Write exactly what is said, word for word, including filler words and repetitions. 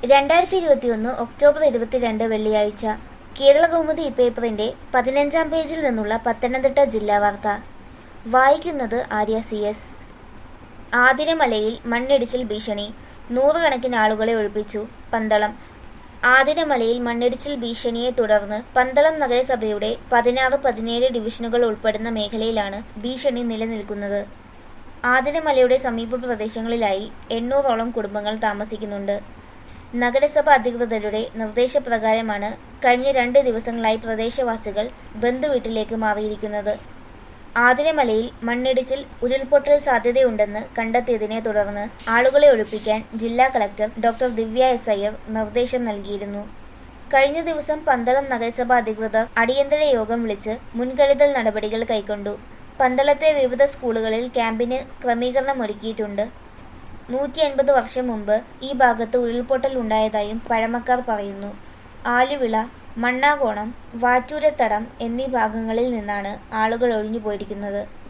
രണ്ടായിരത്തി ഇരുപത്തിയൊന്ന് ഒക്ടോബർ ഇരുപത്തിരണ്ട് വെള്ളിയാഴ്ച കേരളകൗമുദി പേപ്പറിന്റെ പതിനഞ്ചാം പേജിൽ നിന്നുള്ള പത്തനംതിട്ട ജില്ലാ വാർത്ത. വായിക്കുന്നത് ആര്യ സി എസ്. ആതിരമലയിൽ മണ്ണിടിച്ചിൽ ഭീഷണി, നൂറുകണക്കിന് ആളുകളെ ഒഴിപ്പിച്ചു. പന്തളം. ആതിരമലയിൽ മണ്ണിടിച്ചിൽ ഭീഷണിയെ തുടർന്ന് പന്തളം നഗരസഭയുടെ പതിനാറ് പതിനേഴ് ഡിവിഷനുകൾ ഉൾപ്പെടുന്ന മേഖലയിലാണ് ഭീഷണി നിലനിൽക്കുന്നത്. ആതിരമലയുടെ സമീപ പ്രദേശങ്ങളിലായി എണ്ണൂറോളം കുടുംബങ്ങൾ താമസിക്കുന്നുണ്ട്. നഗരസഭ അധികൃതരുടെ നിർദ്ദേശപ്രകാരമാണ് കഴിഞ്ഞ രണ്ട് ദിവസങ്ങളായി പ്രദേശവാസികൾ ബന്ധുവീട്ടിലേക്ക് മാറിയിരിക്കുന്നത്. ആതിരമലയിൽ മണ്ണിടിച്ചിൽ ഉരുൾപൊട്ടൽ സാധ്യതയുണ്ടെന്ന് കണ്ടെത്തിയതിനെ തുടർന്ന് ആളുകളെ ഒഴിപ്പിക്കാൻ ജില്ലാ collector doctor Divya S Iyer നിർദ്ദേശം നൽകിയിരുന്നു. കഴിഞ്ഞ ദിവസം പന്തളം നഗരസഭ അധികൃതർ അടിയന്തര യോഗം വിളിച്ച് മുൻകരുതൽ നടപടികൾ കൈക്കൊണ്ടു. പന്തളത്തെ വിവിധ സ്കൂളുകളിൽ ക്യാമ്പിന് ക്രമീകരണമൊരുക്കിയിട്ടുണ്ട്. നൂറ്റി അൻപത് വർഷം മുമ്പ് ഈ ഭാഗത്ത് ഉരുൾപൊട്ടൽ ഉണ്ടായതായും പഴമക്കാർ പറയുന്നു. ആലുവിള, മണ്ണാകോണം, വാറ്റൂരത്തടം എന്നീ ഭാഗങ്ങളിൽ നിന്നാണ് ആളുകൾ ഒഴിഞ്ഞു പോയിരിക്കുന്നത്.